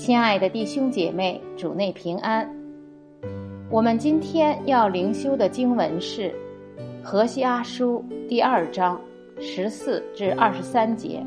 亲爱的弟兄姐妹，主内平安。我们今天要灵修的经文是何西阿书第2章14至23节。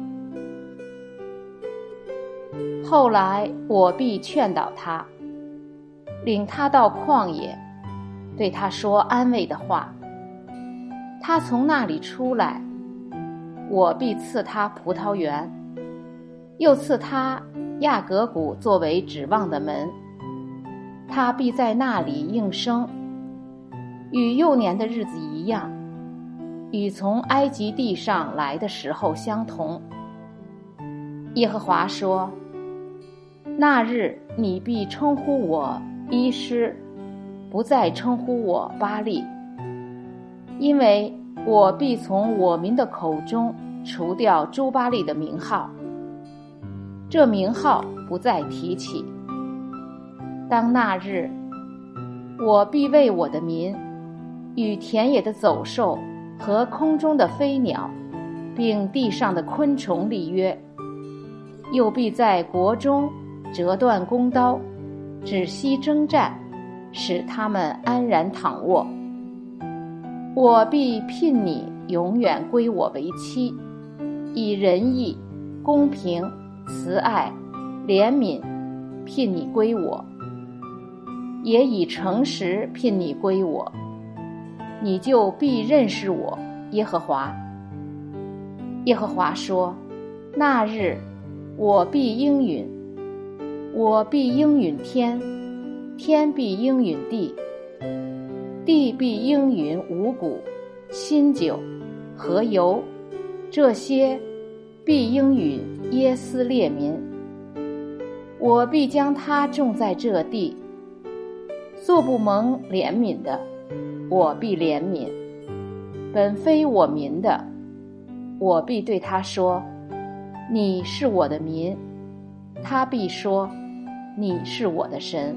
后来我必劝导他，领他到旷野，对他说安慰的话。他从那里出来，我必赐他葡萄园，又赐他亚革谷作为指望的门，他必在那里应生，与幼年的日子一样，与从埃及地上来的时候相同。耶和华说，那日你必称呼我伊施，不再称呼我巴力，因为我必从我民的口中除掉诸巴力的名号，这名号不再提起。当那日，我必为我的民与田野的走兽和空中的飞鸟并地上的昆虫立约，又必在国中折断弓刀，止息征战，使他们安然躺卧。我必聘你永远归我为妻，以仁义、公平、慈爱、怜悯聘你归我，也以诚实聘你归我，你就必认识我耶和华。耶和华说，那日我必应允，我必应允天，天必应允地，地必应允五谷、新酒和油，这些必应允耶斯列民。我必将它种在这地，素不蒙怜悯的，我必怜悯；本非我民的，我必对他说，你是我的民，他必说，你是我的神。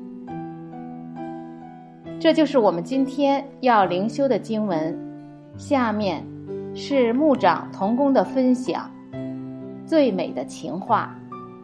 这就是我们今天要灵修的经文。下面是牧长同工的分享，最美的情话。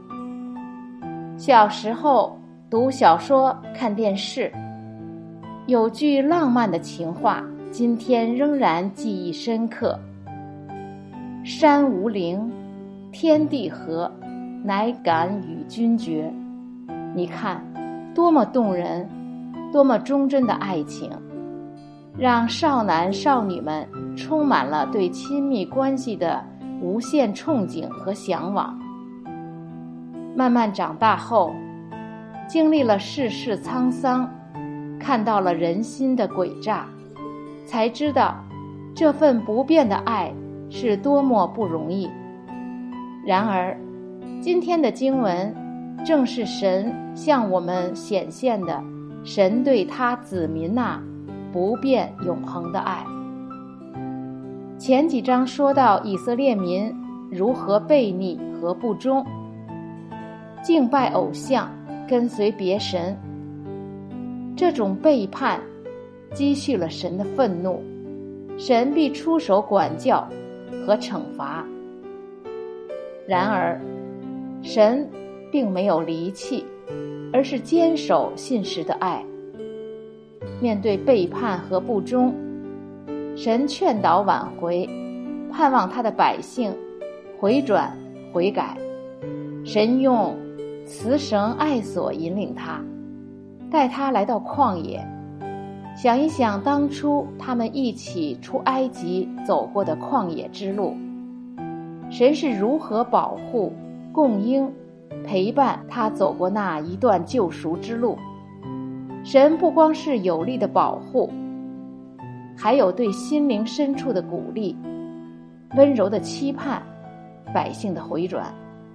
小时候读小说看电视，有句浪漫的情话，今天仍然记忆深刻。山无陵，天地合，乃敢与君绝。你看多么动人，多么忠贞的爱情，让少男少女们充满了对亲密关系的无限憧憬和向往。慢慢长大后，经历了世事沧桑，看到了人心的诡诈，才知道这份不变的爱是多么不容易。然而今天的经文正是神向我们显现的神对他子民不变永恒的爱。前几章说到以色列民如何悖逆和不忠，敬拜偶像，跟随别神，这种背叛积蓄了神的愤怒，神必出手管教和惩罚。然而神并没有离弃，而是坚守信实的爱。面对背叛和不忠，神劝导挽回，盼望他的百姓回转悔改。神用慈绳爱索引领他，带他来到旷野，想一想当初他们一起出埃及走过的旷野之路，神是如何保护、供应、陪伴他走过那一段救赎之路。神不光是有力的保护，还有对心灵深处的鼓励，温柔的期盼百姓的回转。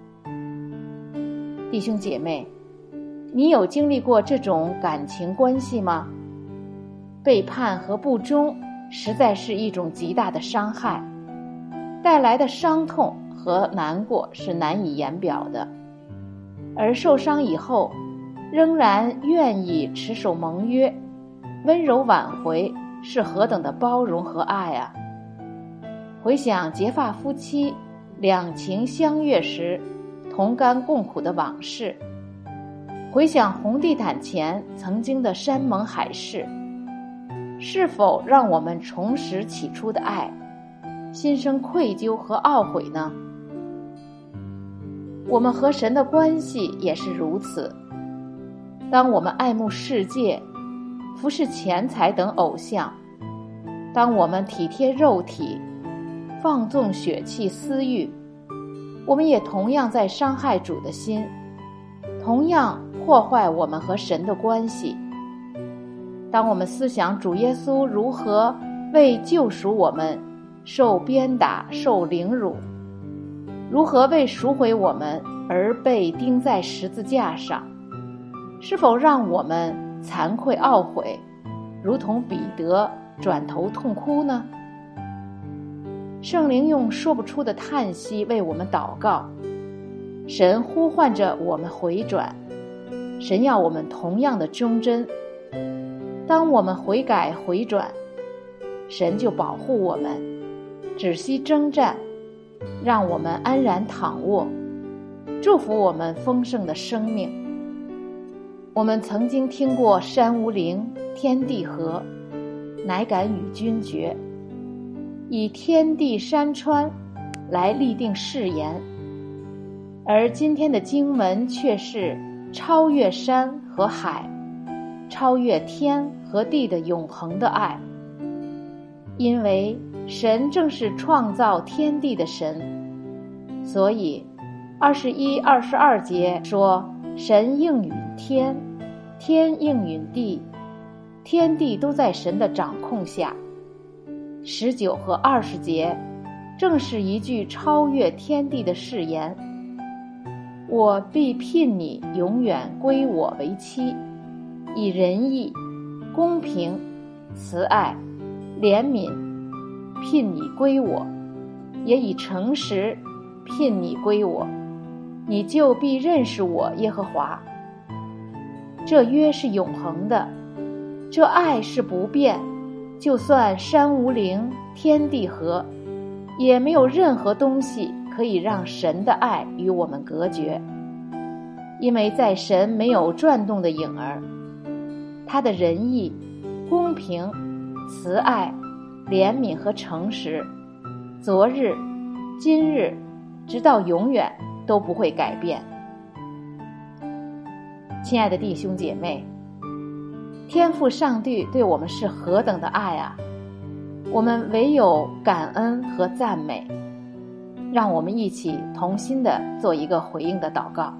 弟兄姐妹，你有经历过这种感情关系吗？背叛和不忠实在是一种极大的伤害，带来的伤痛和难过是难以言表的。而受伤以后仍然愿意持守盟约，温柔挽回，是何等的包容和爱啊！回想结发夫妻两情相悦时同甘共苦的往事， 回想红地毯前曾经的山盟海誓，是否让我们重拾起初的爱，心生愧疚和懊悔呢？我们和神的关系也是如此。当我们爱慕世界，服侍钱财等偶像，当我们体贴肉体，放纵血气私欲，我们也同样在伤害主的心，同样破坏我们和神的关系。当我们思想主耶稣如何为救赎我们受鞭打、受凌辱，如何为赎回我们而被钉在十字架上，是否让我们惭愧懊悔，如同彼得转头痛哭呢？圣灵用说不出的叹息为我们祷告，神呼唤着我们回转，神要我们同样的忠贞。当我们悔改回转，神就保护我们，止息征战，让我们安然躺卧，祝福我们丰盛的生命。我们曾经听过山无陵，天地合，乃敢与君绝，以天地山川来立定誓言。而今天的经文却是超越山和海，超越天和地的永恒的爱。因为神正是创造天地的神，所以21、22节说，神应允天，天应允地，天地都在神的掌控下。19和20节正是一句超越天地的誓言，我必聘你永远归我为妻，以仁义、公平、慈爱、怜悯聘你归我，也以诚实聘你归我，你就必认识我耶和华。这约是永恒的，这爱是不变，就算山无陵，天地合，也没有任何东西可以让神的爱与我们隔绝。因为在神没有转动的影儿，他的仁义、公平、慈爱、怜悯和诚实，昨日、今日，直到永远都不会改变。亲爱的弟兄姐妹，天父上帝对我们是何等的爱啊！我们唯有感恩和赞美。让我们一起同心地做一个回应的祷告。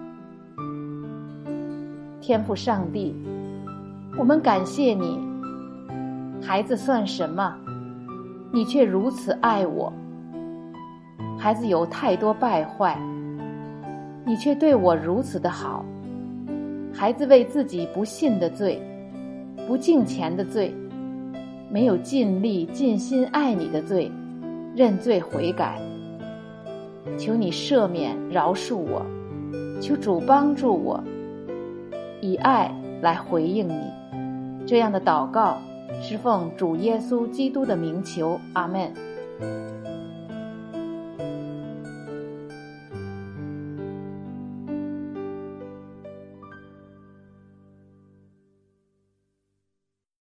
天父上帝，我们感谢你，孩子算什么？你却如此爱我。孩子有太多败坏，你却对我如此的好。孩子为自己不信的罪，不敬虔的罪，没有尽力尽心爱你的罪，认罪悔改。求你赦免饶恕我，求主帮助我，以爱来回应你。这样的祷告是奉主耶稣基督的名求，阿们。